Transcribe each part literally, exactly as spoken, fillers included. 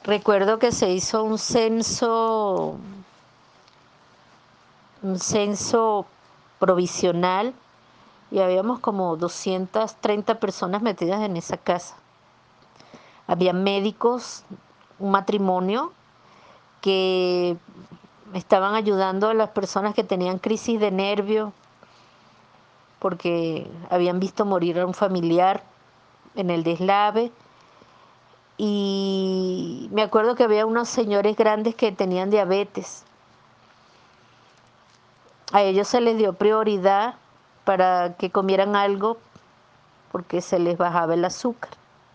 Recuerdo que se hizo un censo, un censo provisional y habíamos como doscientas treinta personas metidas en esa casa. Había médicos, un matrimonio que estaban ayudando a las personas que tenían crisis de nervios porque habían visto morir a un familiar en el deslave. Y me acuerdo que había unos señores grandes que tenían diabetes. A ellos se les dio prioridad para que comieran algo porque se les bajaba el azúcar.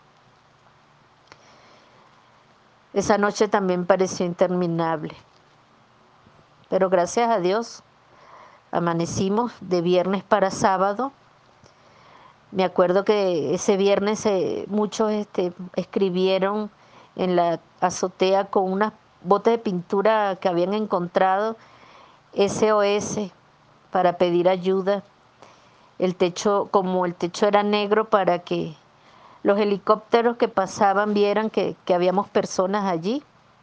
Esa noche también pareció interminable. Pero gracias a Dios amanecimos de viernes para sábado. Me acuerdo que ese viernes eh, muchos este, escribieron en la azotea con unas botas de pintura que habían encontrado S O S para pedir ayuda. El techo, como el techo era negro, para que los helicópteros que pasaban vieran que, que habíamos personas allí.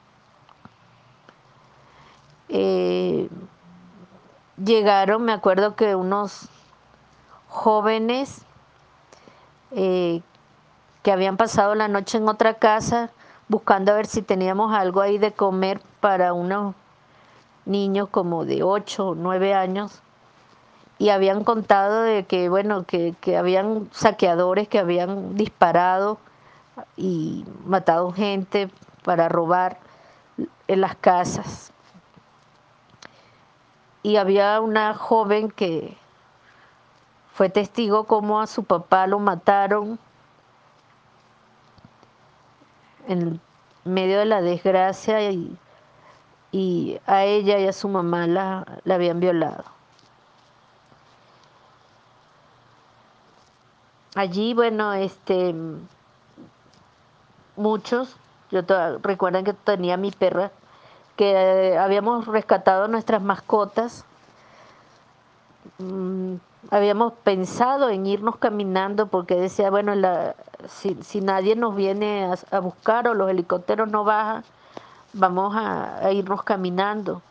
Eh, llegaron, me acuerdo que unos jóvenes eh, que habían pasado la noche en otra casa buscando a ver si teníamos algo ahí de comer para unos niños como de ocho o nueve años, y habían contado de que, bueno, que, que habían saqueadores que habían disparado y matado gente para robar en las casas. Y había una joven que fue testigo como a su papá lo mataron en medio de la desgracia, y, y a ella y a su mamá la, la habían violado. Allí, bueno, este, muchos, yo to- recuerdan que tenía mi perra, que eh, habíamos rescatado nuestras mascotas. Mm, habíamos pensado en irnos caminando porque decía, bueno, la, si, si nadie nos viene a, a buscar o los helicópteros no bajan, vamos a, a irnos caminando.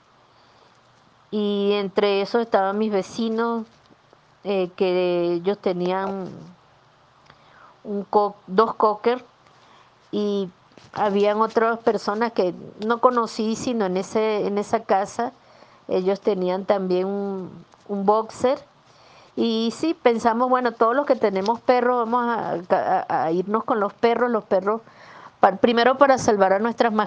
Y entre esos estaban mis vecinos, eh, que ellos tenían un co dos cocker, y habían otras personas que no conocí sino en, ese, en esa casa. Ellos tenían también un, un boxer. Y sí, pensamos, bueno, todos los que tenemos perros vamos a, a, a irnos con los perros, los perros, pa, primero para salvar a nuestras mascotas.